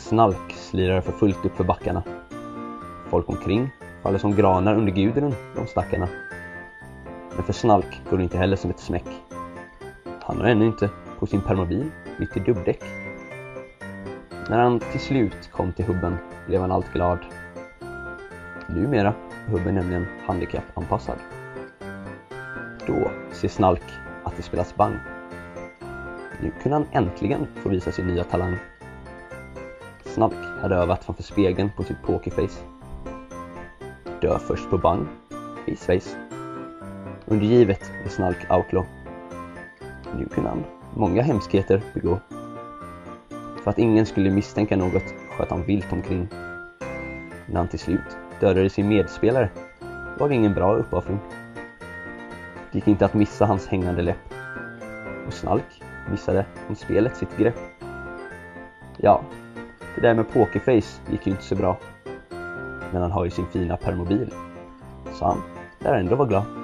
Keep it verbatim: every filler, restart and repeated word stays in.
Snalk slirar för fullt upp för backarna. Folk omkring faller som granar under Gudrun, de stackarna. Men för Snalk går det inte heller som ett smäck. Han har ännu inte på sin permobil bytt till dubbdäck. När han till slut kom till hubben blev han allt glad. Numera är hubben nämligen handikappanpassad. Då ser Snalk att det spelas bang. Nu kunde han äntligen få visa sin nya talang. Snalk hade övat framför spegeln på sitt pokerface. Dö först på bang, face. Undergivet är Snalk outlaw. Nu kunde han många hemskheter begå. För att ingen skulle misstänka något sköt han vilt omkring. När han till slut dödade sin medspelare var det ingen bra uppoffring. Det gick inte att missa hans hängande läpp. Och Snalk missade om spelet sitt grepp. Ja, det där med pokerface gick ju inte så bra. Men han har ju sin fina permobil. Så han lär ändå vara glad.